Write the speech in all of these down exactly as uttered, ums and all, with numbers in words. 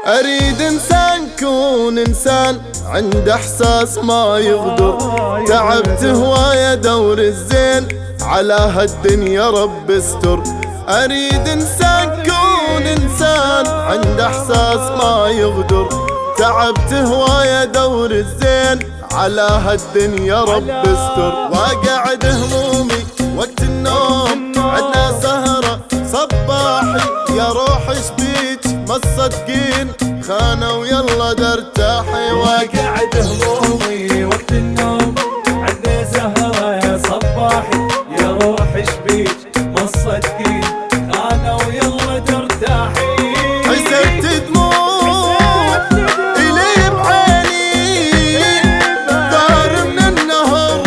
أريد إنسان كون إنسان عنده إحساس ما يغدر. تعبت هواية دور الزين على هالدنيا رب استر. أريد إنسان كون إنسان عنده إحساس ما يغدر. تعبت هواية دور الزين على هالدنيا رب استر. واقعد همومي وقت النوم عدنا سهرة صباحي يا روح شبيك ما تصدقين خانوا يلا درتاحي. واقعد همومي وقت النوم عدنا سهرة يا صباحي يا روح شبيك ما تصدقين خانوا يلا درتاحي. حسبت دموع إلي بعيني ثار من النهر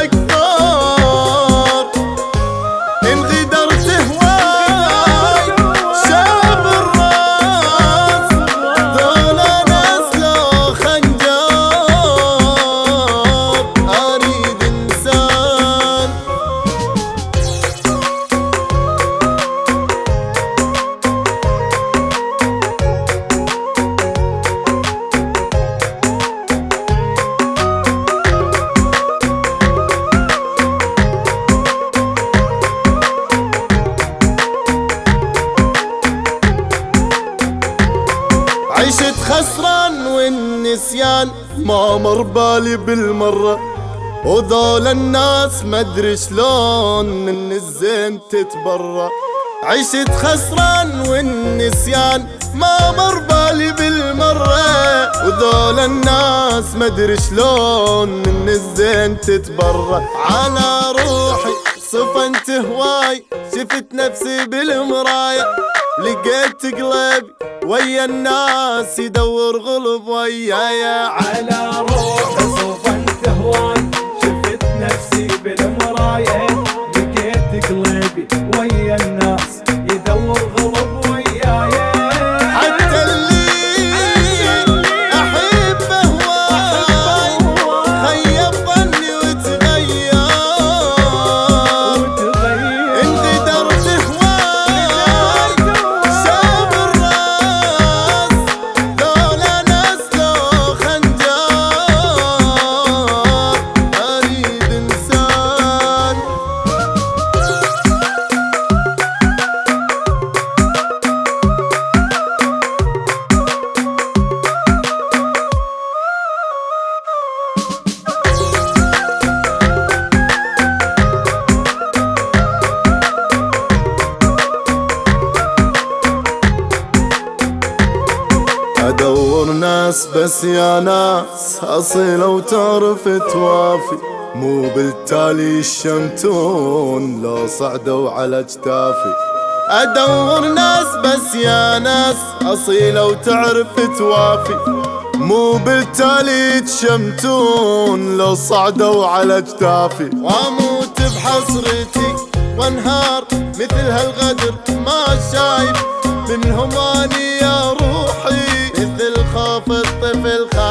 أكثر. إن غدرت هواي شاب الراس دول ناس لو خنجر. أريد إنسان عشت خسران والنسيان ما مر بالي بالمرة. وذول الناس مدري شلون من الزين تتبرى. عشت خسران والنسيان ما مر بالي بالمرة. وذول الناس مدري شلون من الزين تتبرى. على روحي صفنت هواي شفت نفسي بالمراية. لقيت قلبي ويا الناس يدور غلب ويايا. على روحي صفنت هواي شفت نفسي بالمراية. لقيت قلبي ويا الناس يدور غلب ويايا. حتى اللي أحبه هواي خيب ظني وتغير. إن غدرت هواي شاب الراس دول ناس لو خنجر. أريد إنسان أدور ناس بس يا ناس أصيلة وتعرف توافي. مو بالتالي الشمتون لو صعدوا على اجتافي. أدور ناس بس يا ناس أصيلة وتعرف توافي. مو بالتالي تشمتون لو صعدوا على اجتافي. واموت بحسرتي وانهار مثل هالغدر ما شايف منهم اني يا روحي. مثل خوف الطفل